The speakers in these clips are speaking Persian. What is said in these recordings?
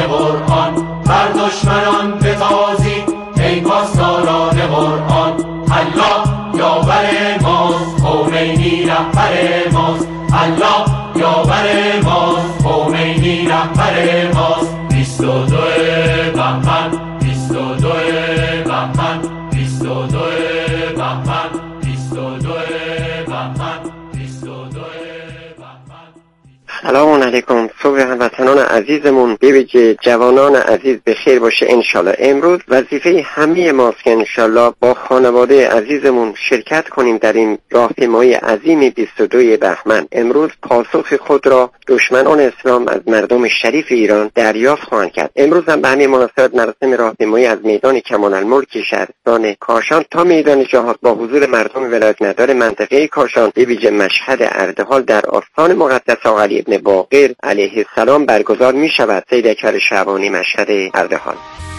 قرآن، بر دشمنان بتازید ای پاسداران قرآن. الله یاور ماست، خمینی رهبر ماست. الله یاور ماست، خمینی رهبر ماست. 22 بهمن، 22 بهمن، 22 بهمن، 22 بهمن، 22 بهمن. سلام علیکم. صبح هموطنان عزیزمون به ویژه جوانان عزیز به خیر باشه انشالله. امروز وظیفه همه ماست که انشالله با خانواده عزیزمون شرکت کنیم در این راهپیمایی عظیم 22 بهمن. امروز پاسخ خود را دشمنان اسلام از مردم شریف ایران دریافت خواهند کرد. امروز هم به همین مناسبت مراسم راهپیمایی از میدان کمال الملک شهرستان کاشان تا میدان جهاد با حضور مردم ولایت مدار منطقه کاشان به ویژه مشهد اردهال در آستان مقدس آقا علی ابن باقر علیه السلام برگزار می شود. سید اکبر شعبانی، مشهد اردهال.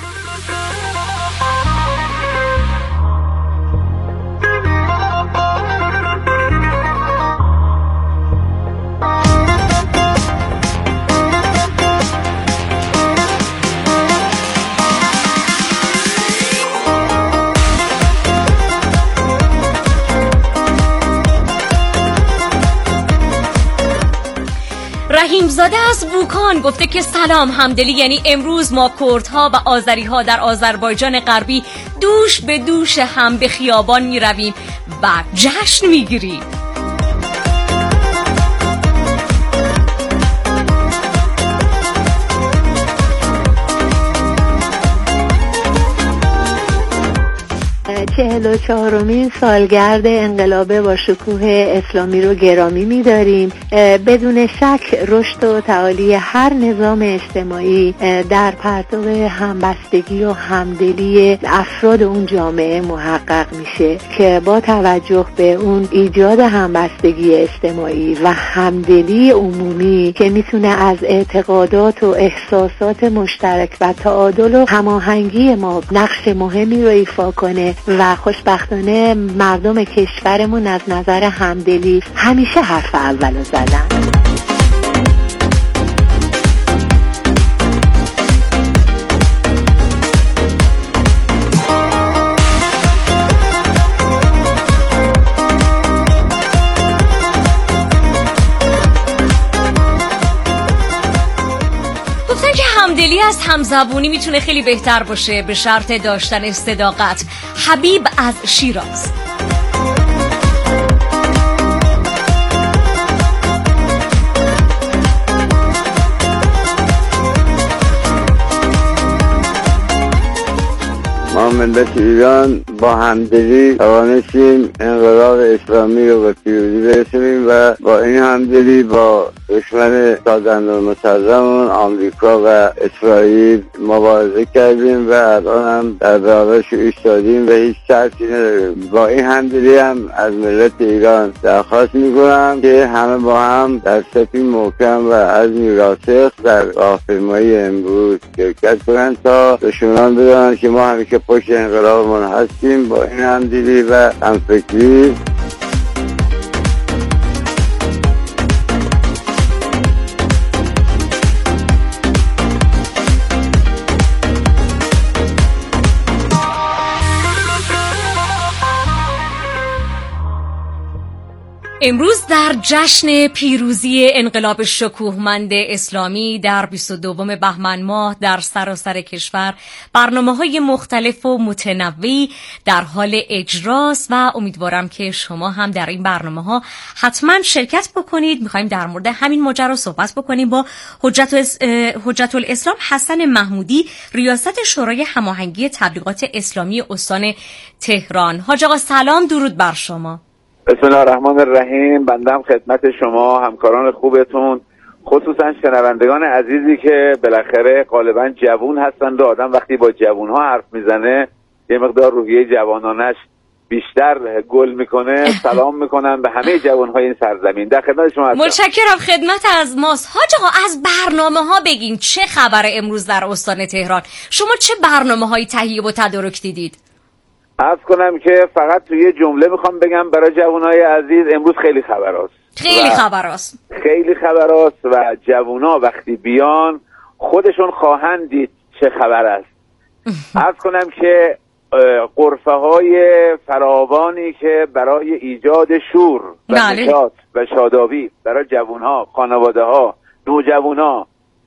رحیمزاده از بوکان گفته که سلام، همدلی یعنی امروز ما کردها و آذریها در آذربایجان غربی دوش به دوش هم به خیابان می رویم و جشن می گیریم. و 44مین سالگرد انقلاب با شکوه اسلامی رو گرامی می‌داریم. بدون شک رشد و تعالی هر نظام اجتماعی در پرتو همبستگی و همدلی افراد اون جامعه محقق میشه که با توجه به اون ایجاد همبستگی اجتماعی و همدلی عمومی که میتونه از اعتقادات و احساسات مشترک و تعادل و هماهنگی ما نقش مهمی رو ایفا کنه و خوشبختانه مردم کشورمون از نظر همدلی همیشه حرف اولو زدن. همدلی از همزبونی میتونه خیلی بهتر باشه به شرط داشتن صداقت. حبیب از شیراز. ما ملت ایران با همدلی توانستیم انقلاب اسلامی رو به پیروزی برسونیم و با این همدلی با دشمن سازندالمسلمون آمریکا و اسرائیل مبارزه کردیم و الان هم در برابرش ایستادیم و هیچ ترسی نداریم. با این همدلی هم از ملت ایران درخواست میکنم که همه با هم در صفی محکم و عزمی راسخ در راهپیمایی امروز شرکت کنند تا دشمنان بدانند که ما همیشه پشت انقلابمون هستیم. با این همدلی و همفکری امروز در جشن پیروزی انقلاب شکوهمند اسلامی در 22 بهمن ماه در سراسر کشور برنامه‌های مختلف و متنوعی در حال اجراست و امیدوارم که شما هم در این برنامه‌ها حتما شرکت بکنید. می‌خوایم در مورد همین ماجرا صحبت بکنیم با حجت الاسلام حسن محمودی، ریاست شورای هماهنگی تبلیغات اسلامی استان تهران. حاج آقا سلام، درود بر شما. بسم الله الرحمن الرحیم. بندم خدمت شما همکاران خوبتون، خصوصا شنوندگان عزیزی که بالاخره غالبا جوون هستند و آدم وقتی با جوونها حرف میزنه یه مقدار روحیه جوانانش بیشتر گل میکنه. سلام میکنم به همه جوانهای این سرزمین. در خدمت شما هستم. متشکرم، خدمت از ماست. حاج آقا از برنامه‌ها بگین چه خبره امروز در استان تهران؟ شما چه برنامه‌هایی تهیه و تدارک دیدید؟ عرض کنم که فقط توی یه جمله میخوام بگم برای جوانای عزیز امروز خیلی خبراست. خیلی خبراست و جوونا وقتی بیان خودشون خواهند دید چه خبر است. عرض کنم که غرفه های فراوانی که برای ایجاد شور و نشاط و شادابی برای جوانها، خانواده ها، نوجوانها،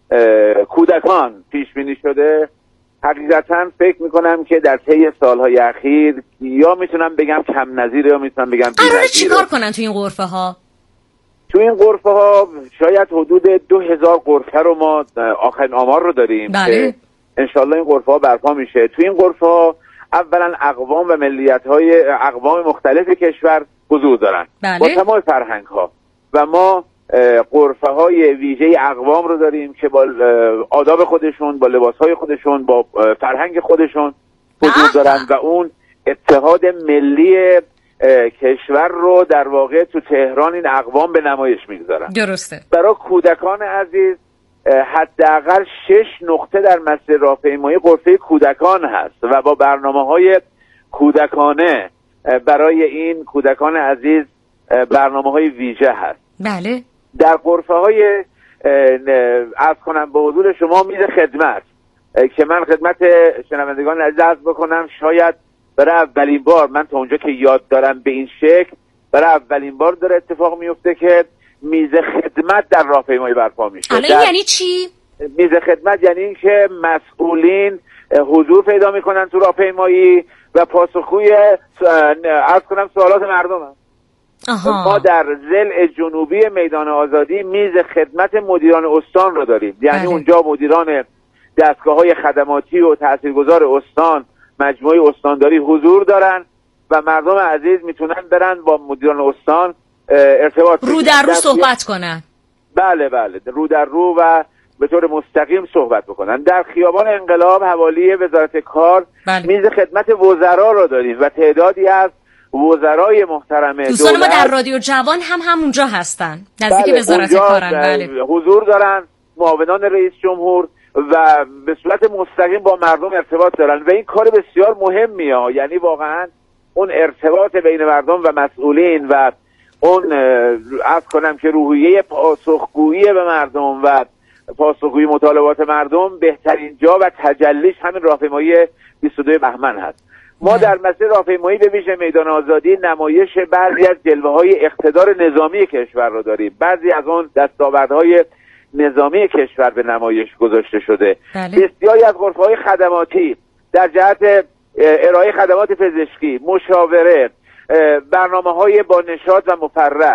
کودکان پیش بینی شده، حقیقتا فکر میکنم که در طی سالهای اخیر یا میتونم بگم کم نظیره یا میتونم بگم بی‌نظیره. قراره چیکار کنن تو این غرفه ها؟ تو این غرفه ها شاید حدود 2000 غرفه رو ما آخرین آمار رو داریم. بله. انشالله این غرفه ها برپا میشه. تو این غرفه ها اولا اقوام و ملیت های اقوام مختلف کشور حضور دارن. بله. با تمام فرهنگ ها و ما غرفه های ویژه اقوام رو داریم که با آداب خودشون، با لباس های خودشون، با فرهنگ خودشون حضور دارن و اون اتحاد ملی کشور رو در واقع تو تهران این اقوام به نمایش میگذارن. درسته. برای کودکان عزیز حداقل 6 نقطه در مسیر راهپیمایی غرفه کودکان هست و با برنامه‌های کودکانه برای این کودکان عزیز برنامه‌های ویژه هست. بله. در غرفه‌های عرض کنم به حضور شما میز خدمت که من خدمت شنوندگان عزیز عرض بکنم شاید برای اولین بار من تا اونجا که یاد دارم به این شکل برای اولین بار داره اتفاق میفته که میز خدمت در راهپیمایی برپا میشه. الان یعنی چی؟ میز خدمت یعنی این که مسئولین حضور پیدا میکنن تو راهپیمایی و پاسخگوی عرض کنم سوالات مردم هست. ما در ضلع جنوبی میدان آزادی میز خدمت مدیران استان رو داریم، یعنی اونجا مدیران دستگاه‌های خدماتی و تاثیرگذار استان، مجموعه استانداری حضور دارن و مردم عزیز میتونن برن با مدیران استان ارتباط رو در رو صحبت کنن. بله رو در رو و به طور مستقیم صحبت بکنن. در خیابان انقلاب حوالی وزارت کار میز خدمت وزرا رو داریم و تعدادی از وزرای محترم دوستان ما در رادیو جوان هم همونجا هستن، نزدیک وزارت کارن. بله. حضور دارن معاونان رئیس جمهور و به صورت مستقیم با مردم ارتباط دارن و این کار بسیار مهمیه. یعنی واقعا اون ارتباط بین مردم و مسئولین و اون عرض کنم که روحیه پاسخگویی به مردم و پاسخگویی مطالبات مردم بهترین جا و تجلیش همین راهپیمایی 22 بهمن هست. ما در مسیر راهپیمایی به ویژه میدان آزادی نمایش بعضی از جلوه‌های اقتدار نظامی کشور رو داریم. بعضی از اون دستاوردهای نظامی کشور به نمایش گذاشته شده. بسیاری از غرفه‌های خدماتی در جهت ارائه خدمات پزشکی، مشاوره، برنامه‌های با نشاط و مفرح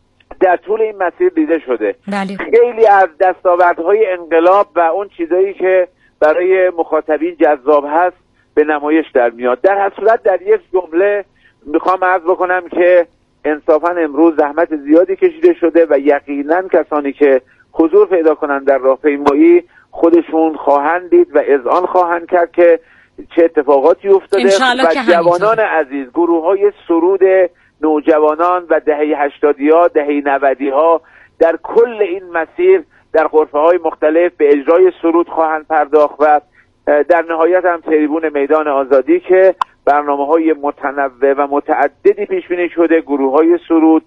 در طول این مسیر دیده شده. خیلی از دستاوردهای انقلاب و اون چیزایی که برای مخاطبین جذاب هست به نمایش در میاد. در هر صورت در یک جمله میخوام عرض بکنم که انصافا امروز زحمت زیادی کشیده شده و یقینا کسانی که حضور پیدا کنند در راهپیمایی خودشون خواهند دید و اذعان خواهند کرد که چه اتفاقاتی افتاده و جوانان عزیز، گروه‌های سرود نوجوانان و دهه 80ها، دهه 90ها در کل این مسیر در غرفه‌های مختلف به اجرای سرود خواهند پرداخت و در نهایت هم تریبون میدان آزادی که برنامه‌های متنوع و متعددی پیش بینی شده، گروه‌های سرود،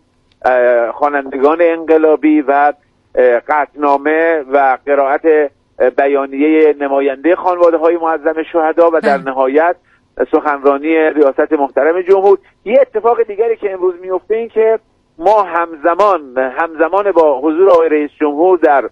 خوانندگان انقلابی و قطعنامه و قرائت بیانیه نماینده خانواده‌های معظم شهدا و در نهایت سخنرانی ریاست محترم جمهور. یه اتفاق دیگری که امروز میفته این که ما همزمان با حضور آقای رئیس جمهور در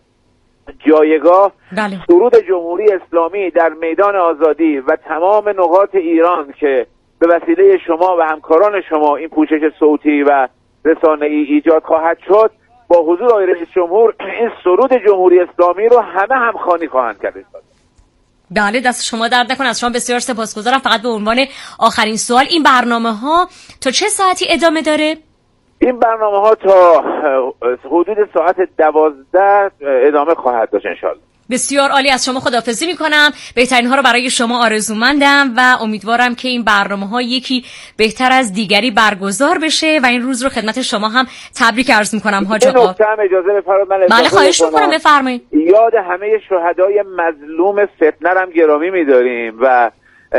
جایگاه سرود جمهوری اسلامی در میدان آزادی و تمام نقاط ایران که به وسیله شما و همکاران شما این پوشش صوتی و رسانه‌ای ایجاد خواهد شد، با حضور آقای رئیس جمهور این سرود جمهوری اسلامی رو همه خوانی خواهند کرد. بله، دست شما درد نکنه. از شما بسیار سپاسگزارم. فقط به عنوان آخرین سوال، این برنامه‌ها تا چه ساعتی ادامه داره؟ این برنامه‌ها تا حدود ساعت 12 ادامه خواهد داشت انشالله. بسیار عالی. از شما خداحافظی میکنم. بهترین ها رو برای شما آرزومندم و امیدوارم که این برنامه‌ها یکی بهتر از دیگری برگزار بشه و این روز رو خدمت شما هم تبریک عرض میکنم حاج آقا. اجازه بفرمایید من بله خواهش میکنم بفرمایید. یاد همه شهدای مظلوم فتنه هم گرامی می‌داریم و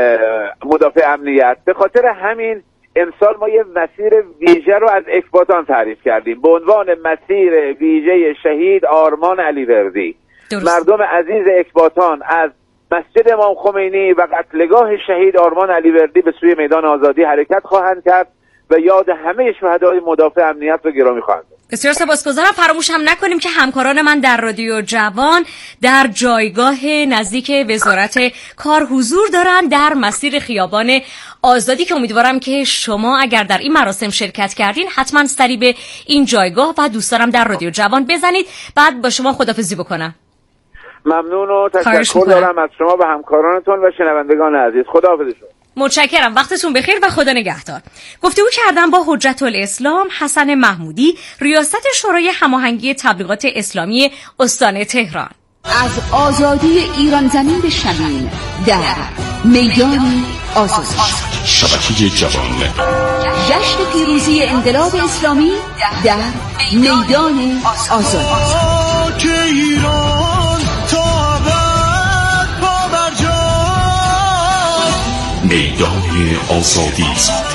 مدافع امنیت. به خاطر همین امسال ما یه مسیر ویژه رو از اکباتان تعریف کردیم به عنوان مسیر ویژه شهید آرمان علیوردی مردم عزیز اکباتان از مسجد امام خمینی و قتلگاه شهید آرمان علیوردی به سوی میدان آزادی حرکت خواهند کرد و یاد همه شهدای مدافع امنیت رو گرامی خواهند داشت. بسیار سپاسگزارم. فراموش هم نکنیم که همکاران من در رادیو جوان در جایگاه نزدیک وزارت کار حضور دارن در مسیر خیابان آزادی که امیدوارم که شما اگر در این مراسم شرکت کردین حتما سری به این جایگاه و دوستانم در رادیو جوان بزنید. بعد با شما خداحافظی بکنم. ممنون و تشکر دارم از شما و همکارانتون و شنوندگان عزیز. خداحافظ شما. متشکرم. وقتتون بخیر و خدا نگهدار. گفتگو کردم با حجت الاسلام حسن محمودی، ریاست شورای هماهنگی تبلیغات اسلامی استان تهران. از آزادی ایران زمین بشنویم در میدان آزادی. شبکه جوان، جشن پیروزی انقلاب اسلامی در میدان آزادی. میدان آزادی.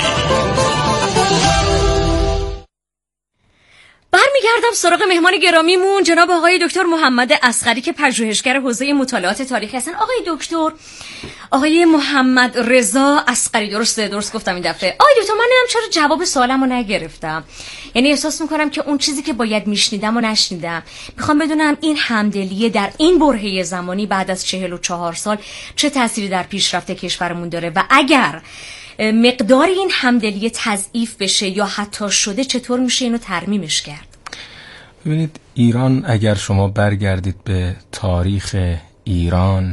برمیگردم سراغ مهمان گرامیمون جناب آقای دکتر محمد اصغری که پژوهشگر حوزه مطالعات تاریخی هستن. آقای دکتر، آقای محمد رضا اصغری، درست گفتم این دفعه. آقای دکتر، من نمیدونم چرا جواب سوالمو نگرفتم. یعنی احساس میکنم که اون چیزی که باید میشنیدم و نشنیدم. میخوام بدونم این همدلیه در این برهه زمانی بعد از 44 سال چه تأثیری در پیشرفت کشورمون داره و اگر مقدار این همدلیه تضعیف بشه یا حتی شده چطور میشه اینو ترمیمش کرد؟ ببینید، ایران اگر شما برگردید به تاریخ ایران،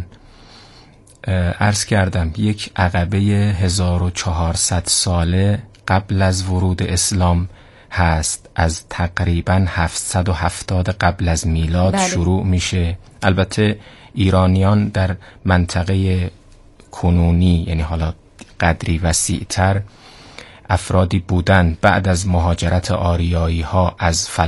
عرض کردم یک عقبه 1400 ساله قبل از ورود اسلام هست. از تقریبا 770 قبل از میلاد شروع میشه. البته ایرانیان در منطقه کنونی، یعنی حالا قدری وسیع‌تر، افرادی بودند بعد از مهاجرت آریایی ها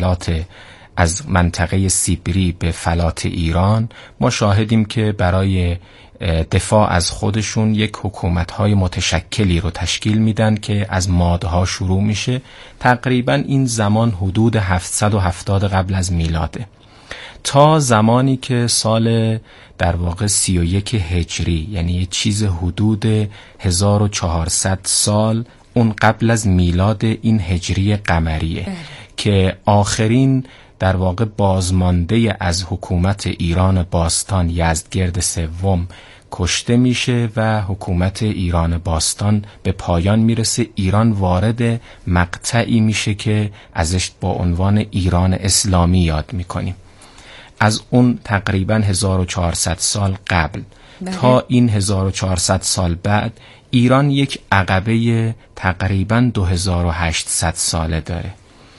از منطقه سیبری به فلات ایران. ما شاهدیم که برای دفاع از خودشون یک حکومت‌های متشکلی رو تشکیل میدن که از مادها شروع میشه. تقریبا این زمان حدود 770 قبل از میلاده تا زمانی که سال در واقع 31 هجری، یعنی یه چیز حدود 1400 سال اون قبل از میلاد این هجری قمریه که آخرین در واقع بازمانده از حکومت ایران باستان یزدگرد سوم کشته میشه و حکومت ایران باستان به پایان میرسه. ایران وارد مقطعی میشه که ازش با عنوان ایران اسلامی یاد میکنیم. از اون تقریبا 1400 سال قبل تا این 1400 سال بعد ایران یک عقبه تقریبا 2800 ساله داره.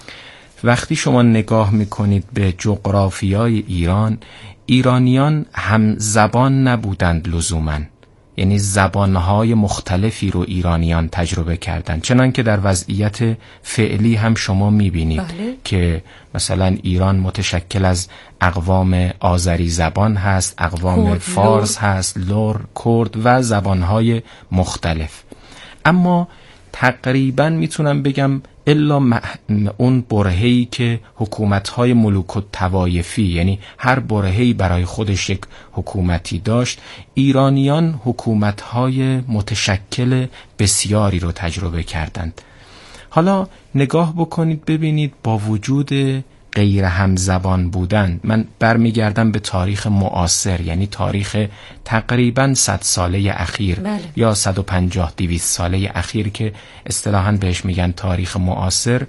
وقتی شما نگاه میکنید به جغرافیای ایران، ایرانیان هم زبان نبودند لزوماً، یعنی زبانهای مختلفی رو ایرانیان تجربه کردند. چنان که در وضعیت فعلی هم شما میبینید که مثلا ایران متشکل از اقوام آذری زبان هست، اقوام فارس هست، لور، کرد و زبانهای مختلف. اما تقریبا میتونم بگم الا اون برهه‌ای که حکومت‌های ملوک الطوایفی، یعنی هر برهه‌ای برای خودش یک حکومتی داشت، ایرانیان حکومت‌های متشکل بسیاری رو تجربه کردند. حالا نگاه بکنید ببینید با وجود غیر همزبان بودن، من برمیگردم به تاریخ معاصر، یعنی تاریخ تقریبا 100 ساله اخیر یا 150-200 ساله اخیر که اصطلاحاً بهش میگن تاریخ معاصر،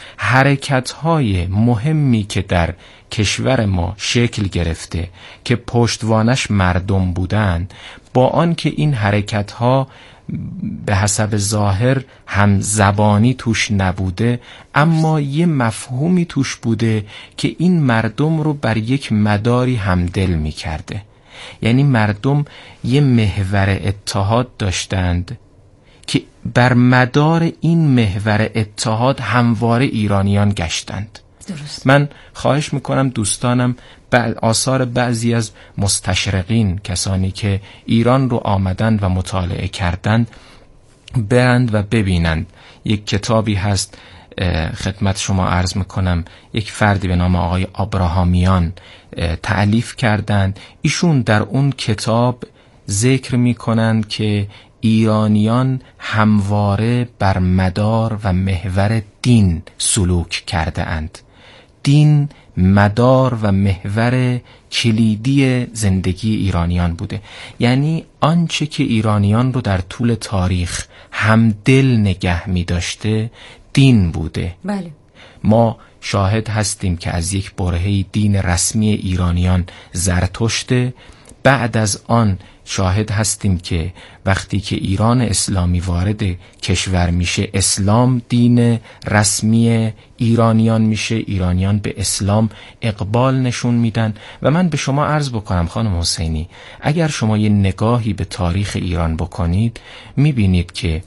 حرکت‌های مهمی که در کشور ما شکل گرفته که پشتوانش مردم بودند، با آن که این حرکت‌ها به حسب ظاهر هم زبانی توش نبوده، اما یه مفهومی توش بوده که این مردم رو بر یک مداری همدل می کرده. یعنی مردم یه محور اتحاد داشتند که بر مدار این محور اتحاد همواره ایرانیان گشتند. درست. من خواهش میکنم دوستانم آثار بعضی از مستشرقین، کسانی که ایران رو آمدن و مطالعه کردند، برند و ببینند. یک کتابی هست خدمت شما عرض میکنم یک فردی به نام آقای آبراهامیان تألیف کردند. ایشون در اون کتاب ذکر میکنند که ایرانیان همواره بر مدار و محور دین سلوک کرده اند. دین مدار و محور کلیدی زندگی ایرانیان بوده. یعنی آنچه که ایرانیان رو در طول تاریخ همدل نگه می داشته دین بوده. بله. ما شاهد هستیم که از یک برهه دین رسمی ایرانیان زرتشته، بعد از آن شاهد هستیم که وقتی که ایران اسلامی وارد کشور میشه اسلام دین رسمی ایرانیان میشه، ایرانیان به اسلام اقبال نشون میدن. و من به شما عرض بکنم خانم حسینی، اگر شما یه نگاهی به تاریخ ایران بکنید میبینید که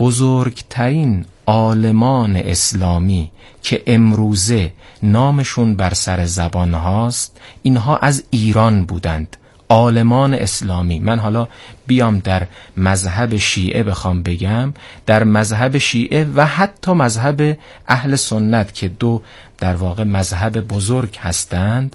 بزرگترین عالمان اسلامی که امروزه نامشون بر سر زبان هاست اینها از ایران بودند. عالمان اسلامی. من حالا بیام در مذهب شیعه بخوام بگم، در مذهب شیعه و حتی مذهب اهل سنت که دو در واقع مذهب بزرگ هستند،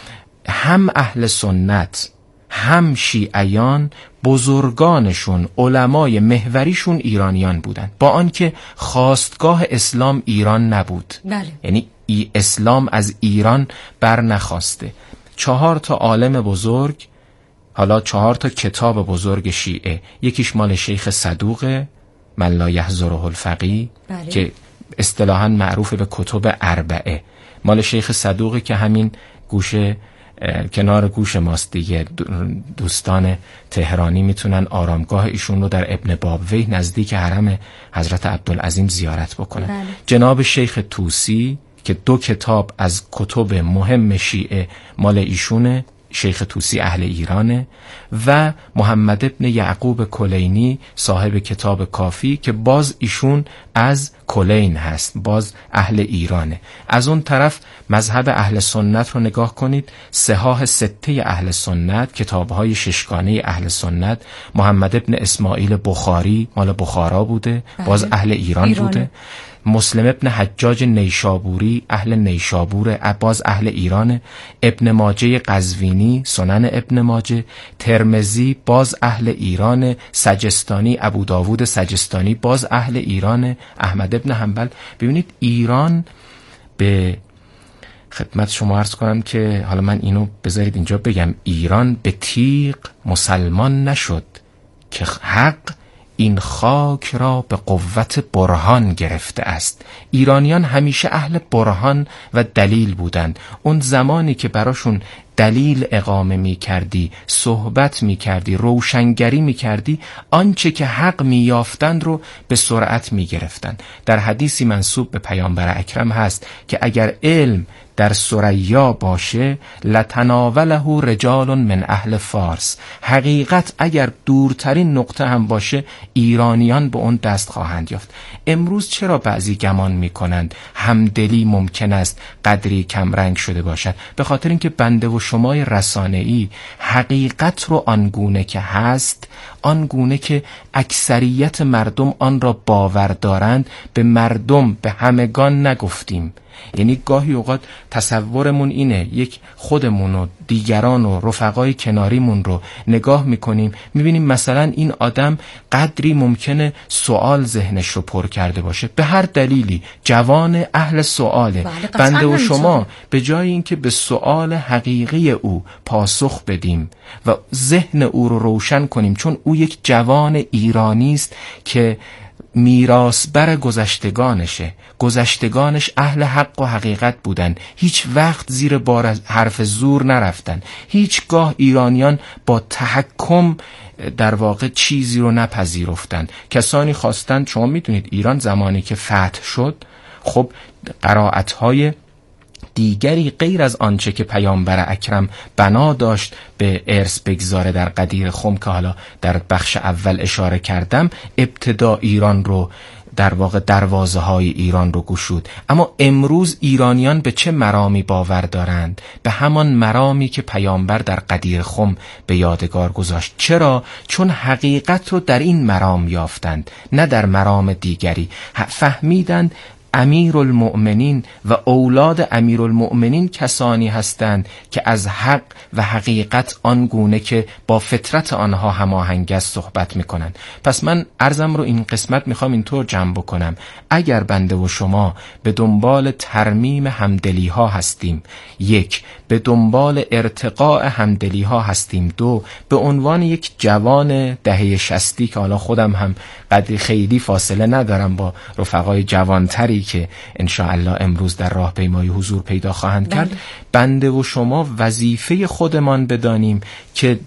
هم اهل سنت هم شیعیان بزرگانشون علمای محوریشون ایرانیان بودند، با آنکه خواستگاه اسلام ایران نبود. بله. یعنی اسلام از ایران بر نخواسته. 4 عالم بزرگ، حالا 4 کتاب بزرگ شیعه، یکیش مال شیخ صدوق من لا یحضره الفقیه که اصطلاحاً معروف به کتب اربعه، مال شیخ صدوق که همین گوشه کنار گوش ماست دیگه. دوستان تهرانی میتونن آرامگاه ایشون رو در ابن بابویه نزدیک حرم حضرت عبدالعظیم زیارت بکنن. بله. جناب شیخ طوسی که 2 کتاب از کتب مهم شیعه مال ایشونه، شیخ طوسی اهل ایرانه، و محمد ابن یعقوب کلینی صاحب کتاب کافی که باز ایشون از کلین هست، باز اهل ایرانه. از اون طرف مذهب اهل سنت رو نگاه کنید، صحاح 6 اهل سنت، کتابهای 6گانه اهل سنت، محمد ابن اسماعیل بخاری مال بخارا بوده، باز اهل ایران بوده. مسلم ابن حجاج نیشابوری اهل نیشابور، باز اهل ایرانه. ابن ماجه قزوینی سنن ابن ماجه، ترمذی باز اهل ایرانه. سجستانی ابو داوود سجستانی باز اهل ایرانه. احمد ابن حنبل. ببینید ایران، به خدمت شما عرض کنم که حالا من اینو بذارید اینجا بگم، ایران به تیغ مسلمان نشد که حق این خاک را به قوت برهان گرفته است. ایرانیان همیشه اهل برهان و دلیل بودند. اون زمانی که براشون دلیل اقامه می کردی، صحبت می کردی، روشنگری می کردی، آنچه که حق می یافتند رو به سرعت می گرفتند. در حدیثی منسوب به پیامبر اکرم هست که اگر علم در ثریا باشه لتناوله رجال من اهل فارس، حقیقت اگر دورترین نقطه هم باشه ایرانیان به اون دست خواهند یافت. امروز چرا بعضی گمان میکنند همدلی ممکن است قدری کمرنگ شده باشد؟ به خاطر اینکه بنده و شمای رسانه‌ای حقیقت رو آنگونه که هست، آنگونه که اکثریت مردم آن را باور دارند به مردم، به همگان نگفتیم. یعنی گاهی اوقات تصورمون اینه، یک خودمون و دیگران و رفقای کناریمون رو نگاه میکنیم، میبینیم مثلا این آدم قدری ممکنه سوال ذهنش رو پر کرده باشه، به هر دلیلی، جوان اهل سواله. بنده و شما به جای اینکه به سوال حقیقی او پاسخ بدیم و ذهن او رو روشن کنیم، چون او یک جوان ایرانی است که میراثبر گذشتگانشه، گذشتگانش اهل حق و حقیقت بودن، هیچ وقت زیر بار حرف زور نرفتن، هیچگاه ایرانیان با تحکم در واقع چیزی رو نپذیرفتن. کسانی خواستند، شما میدونید ایران زمانی که فتح شد، خب قرائت‌های دیگری غیر از آنچه که پیامبر اکرم بنا داشت به ارث بگذاره در قدیر خم که حالا در بخش اول اشاره کردم، ابتدا ایران رو در واقع دروازه های ایران رو گشود. اما امروز ایرانیان به چه مرامی باور دارند؟ به همان مرامی که پیامبر در قدیر خم به یادگار گذاشت. چرا؟ چون حقیقت رو در این مرام یافتند، نه در مرام دیگری. فهمیدند امیرالمؤمنین و اولاد امیرالمؤمنین کسانی هستند که از حق و حقیقت آنگونه که با فطرت آنها هماهنگ است صحبت میکنند. پس من عرضم رو این قسمت میخوام اینطور جمع بکنم: اگر بنده و شما به دنبال ترمیم همدلی ها هستیم، 1، به دنبال ارتقاء همدلی ها هستیم، 2، به عنوان یک جوان دهه 60 که حالا خودم هم قدری خیلی فاصله ندارم با رفقای جوانتری که انشاءالله امروز در راهپیمایی حضور پیدا خواهند کرد، بنده و شما وظیفه خودمان بدانیم که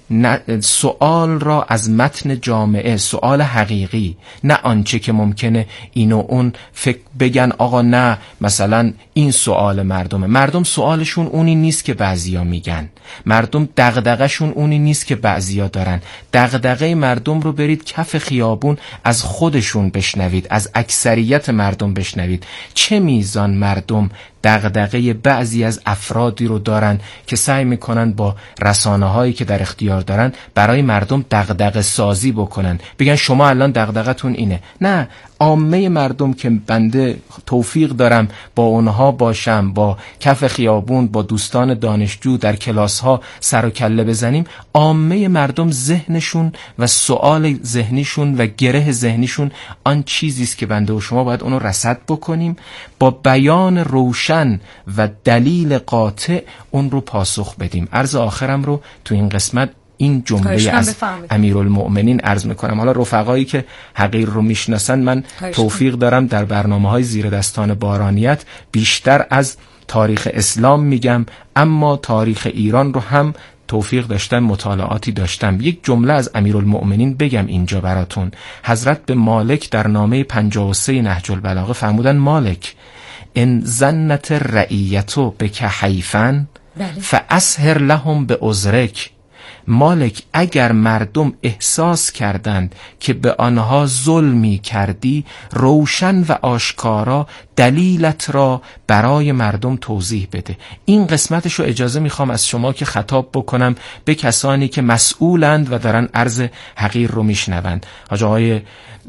سوال را از متن جامعه، سوال حقیقی، نه آنچه که ممکنه این و اون فکر بگن آقا نه مثلا این سوال مردم سوالشون اونی نیست که بعضیا میگن، مردم دغدغه‌شون اونی نیست که بعضیا دارن. دغدغه مردم رو برید کف خیابون از خودشون بشنوید، از اکثریت مردم بشنوید چه میزان مردم دغدغه بعضی از افرادی رو دارن که سعی میکنن با رسانه‌هایی که در اختیار دارن برای مردم دغدغه سازی بکنن، بگن شما الان دغدغتون اینه. نه، عامه مردم که بنده توفیق دارم با اونها باشم، با کف خیابون با دوستان دانشجو در کلاس‌ها سر و کله بزنیم، عامه مردم ذهنشون و سوال ذهنیشون و گره ذهنیشون آن چیزی است که بنده و شما باید اونو رصد بکنیم، با بیان روشن و دلیل قاطع اون رو پاسخ بدیم. عرض آخرم رو تو این قسمت این جمله از امیرالمؤمنین عرض میکنم. حالا رفقایی که حقیر رو میشناسن، من توفیق دارم در برنامه‌های زیر دستان بارانیت بیشتر از تاریخ اسلام میگم، اما تاریخ ایران رو هم توفیق داشتم، مطالعاتی داشتم. یک جمله از امیرالمؤمنین بگم اینجا براتون. حضرت به مالک در نامه 53 نهج البلاغه فرمودن: مالک ان ظنت رعیتو بک حیفن فاسهر لهم به عذرک. مالک اگر مردم احساس کردند که به آنها ظلمی کردی، روشن و آشکارا دلیلت را برای مردم توضیح بده. این قسمتشو اجازه میخوام از شما که خطاب بکنم به کسانی که مسئولند و دارن عرض حقیر رو میشنوند. حاج آقای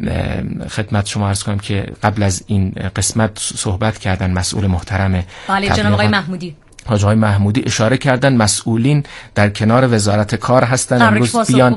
خدمت شما عرض کنم که قبل از این قسمت صحبت کردن مسئول محترم. بله جناب آقای محمودی. حاج آقای محمودی اشاره کردن مسئولین در کنار وزارت کار هستن، امروز بیان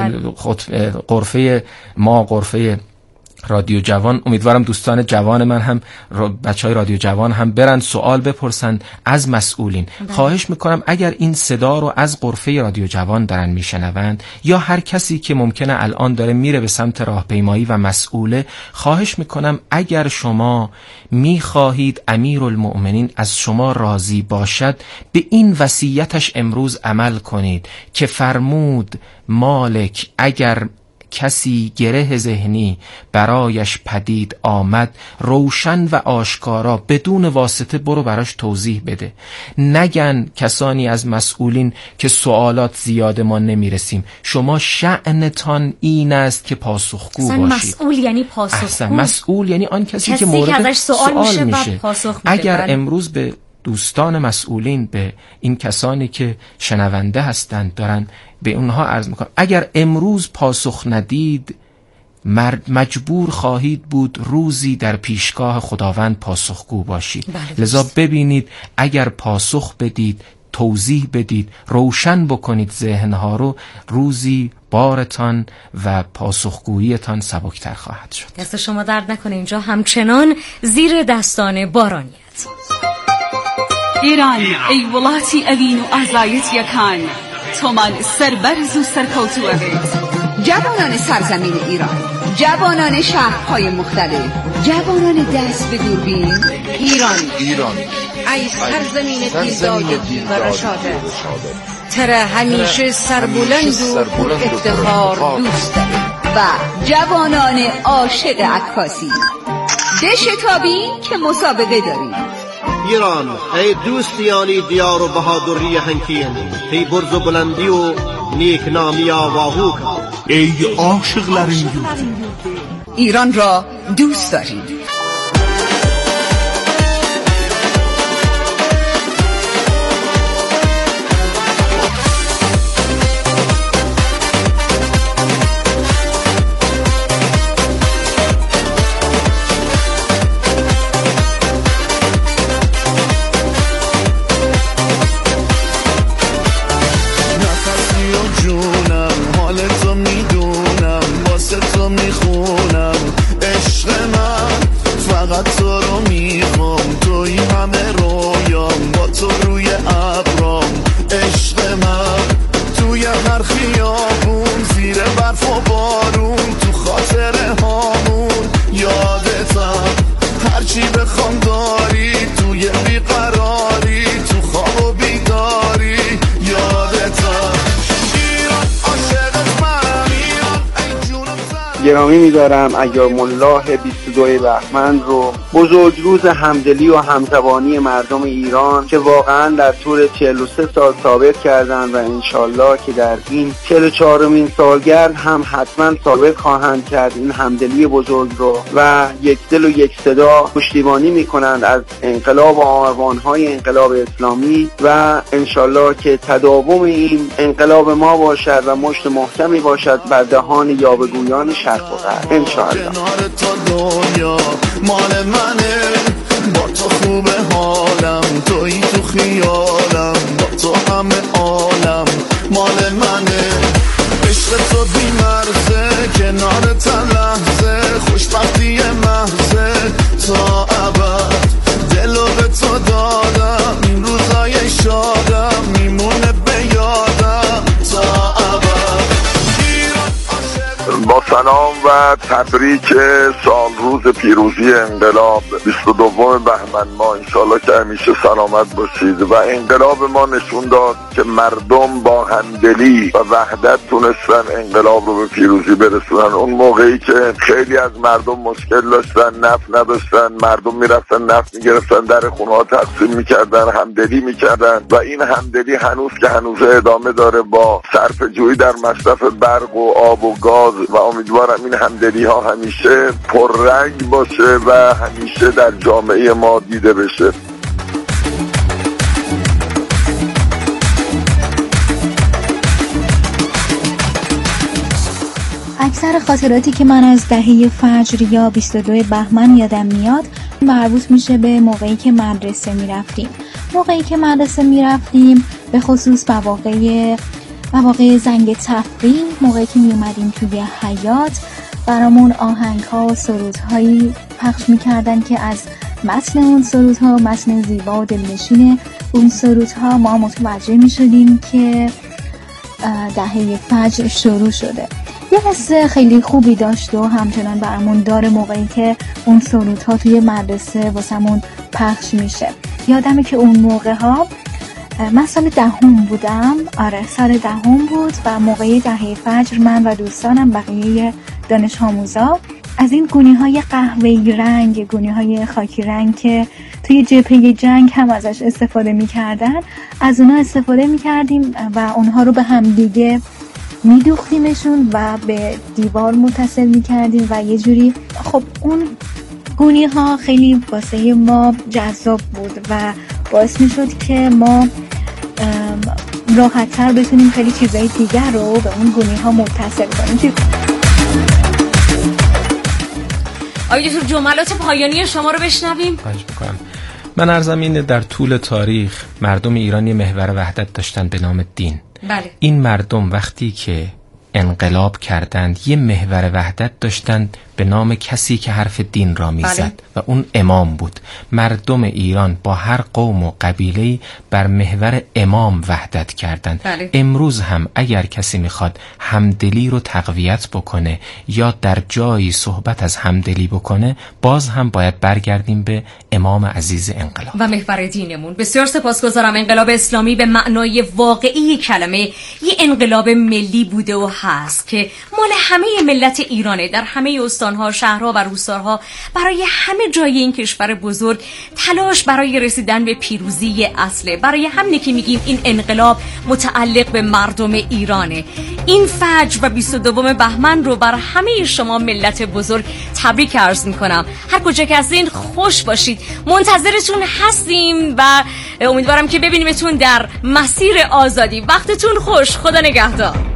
غرفه ما، غرفه رادیو جوان، امیدوارم دوستان جوان من هم بچهای رادیو جوان هم برن سوال بپرسن از مسئولین. خواهش میکنم اگر این صدا رو از غرفه رادیو جوان دارن میشنوند یا هر کسی که ممکنه الان داره میره به سمت راهپیمایی و مسئوله، خواهش میکنم اگر شما میخواهید امیرالمؤمنین از شما راضی باشد، به این وصیتش امروز عمل کنید که فرمود مالک اگر کسی گره ذهنی برایش پدید آمد، روشن و آشکارا بدون واسطه برو براش توضیح بده. نگن کسانی از مسئولین که سوالات زیاده ما نمیرسیم. شما شأنتان این است که پاسخگو باشید. مسئول یعنی پاسخگو. مسئول یعنی آن کسی که مورد سوال میشه. اگر امروز به دوستان مسئولین، به این کسانی که شنونده هستند دارن به اونها عرض میکنم، اگر امروز پاسخ ندید مجبور خواهید بود روزی در پیشگاه خداوند پاسخگو باشید. لذا ببینید اگر پاسخ بدید، توضیح بدید، روشن بکنید ذهنها رو، روزی بارتان و پاسخگوییتان سبکتر خواهد شد. دست شما درد نکنه. اینجا همچنان زیر دستان بارانیت. ایران ای ولاتی اوین و ازایت یکان، تو من سربرز و سرکوتو اوید. جوانان سرزمین ایران، جوانان شهرهای مختلف، جوانان دست به دوربین. ایران ای سرزمین دیدایی و رشاده، تره همیشه سربلند و افتخار دوست داری. و جوانان عاشق عکاسی، بشتابی که مسابقه داریم. ایران ای دوستیانی دیار و بهادری هنکین، ای برز و بلندی و نیکنامی آواهو کن. ای عاشق لرین ایران را دوست داریم. گرامی می‌دارم ایام الله 22 بهمن رو بزرگ روز همدلی و همزبانی مردم ایران که واقعا در طول 43 سال ثابت کردند و انشالله که در این 44مین سالگرد هم حتما ثابت خواهند کرد این همدلی بزرگ رو و یک دل و یک صدا پشتیبانی می‌کنند از انقلاب و آرمان‌های انقلاب اسلامی و انشالله که تداوم این انقلاب ما باشد و مشت محکمی باشد بر دهان یاوه‌گویان شرق و غرب انشالله. مال منه با تو خوبه حالم تویی تو خیالم با تو همه عالم مال منه عشق تو بی مرزه کنار لحظه خوشبختی محضه تا ابد دلو به تو دادم این روزای شادم میمونه به یادم تا ابد. با سلام و تبریک سال روز پیروزی انقلاب 22 بهمن ما انشالله که همیشه سلامت باشید و انقلاب ما نشون داد که مردم با همدلی و وحدت تونستن انقلاب رو به پیروزی برسونن. اون موقعی که خیلی از مردم مشکل داشتن، نفت نداشتن، مردم میرفتن نفت میگرفتن در خونه ها تقسیم میکردن، همدلی میکردن و این همدلی هنوز که هنوز ادامه داره با صرفه جویی در مصرف برق و آب و گاز و امیدوارم این همدلی ها همیشه پررنگ باشه و همیشه در جامعه ما دیده بشه. اکثر خاطراتی که من از دهه فجر یا 22 بهمن یادم میاد مربوط میشه به موقعی که مدرسه میرفتیم به خصوص مواقع زنگ تفریح، موقعی که میومدیم توی حیاط برامون آهنگ‌ها و سرودهایی پخش میکردن که از متن اون سرودها، متن زیبا و دلنشین اون سرودها ما متوجه میشدیم که دهه فجر شروع شده. یه حس خیلی خوبی داشت و همچنان برامون داره موقعی که اون سرودها توی مدرسه واسمون پخش میشه. یادمه که اون موقع ها من سال 10 بودم، سال 10 بود و موقع دهه فجر من و دوستانم بقیه دانش آموزا از این گونی‌های قهوه‌ای رنگ، گونی‌های خاکی رنگ که توی جبهه جنگ هم ازش استفاده می‌کردن، از اونها استفاده می‌کردیم و اونها رو به هم دیگه می‌دوختیمشون و به دیوار متصل می‌کردیم و یه جوری خب اون گونی‌ها خیلی واسه ما جذاب بود و باعث می‌شد که ما راحت‌تر بتونیم خیلی چیزای دیگر رو به اون گونی‌ها متصل کنیم. آقای دکتر جملات پایانی شما رو بشنویم. خواهش می‌کنم. من عرضم اینه در طول تاریخ مردم ایرانی محور وحدت داشتن به نام دین. بله. این مردم وقتی که انقلاب کردند یه محور وحدت داشتند به نام کسی که حرف دین را میزد. بله. و اون امام بود. مردم ایران با هر قوم و قبیله‌ای بر محور امام وحدت کردند. بله. امروز هم اگر کسی میخواد همدلی رو تقویت بکنه یا در جایی صحبت از همدلی بکنه باز هم باید برگردیم به امام عزیز انقلاب و محور دینمون. بسیار سپاسگزارم. انقلاب اسلامی به معنای واقعی کلمه یه انقلاب ملی بوده و هست که مال همه ملت ایرانه، در همه استانها، شهرها و روستاها، برای همه جای این کشور بزرگ تلاش برای رسیدن به پیروزی اصله. برای همینه که میگیم این انقلاب متعلق به مردم ایرانه. این فجر و 22 بهمن رو بر همه شما ملت بزرگ تبریک عرض میکنم. هر کجا که هستین خوش باشید. منتظرتون هستیم و امیدوارم که ببینیمتون در مسیر آزادی. وقتتون خوش. خدا نگهدار.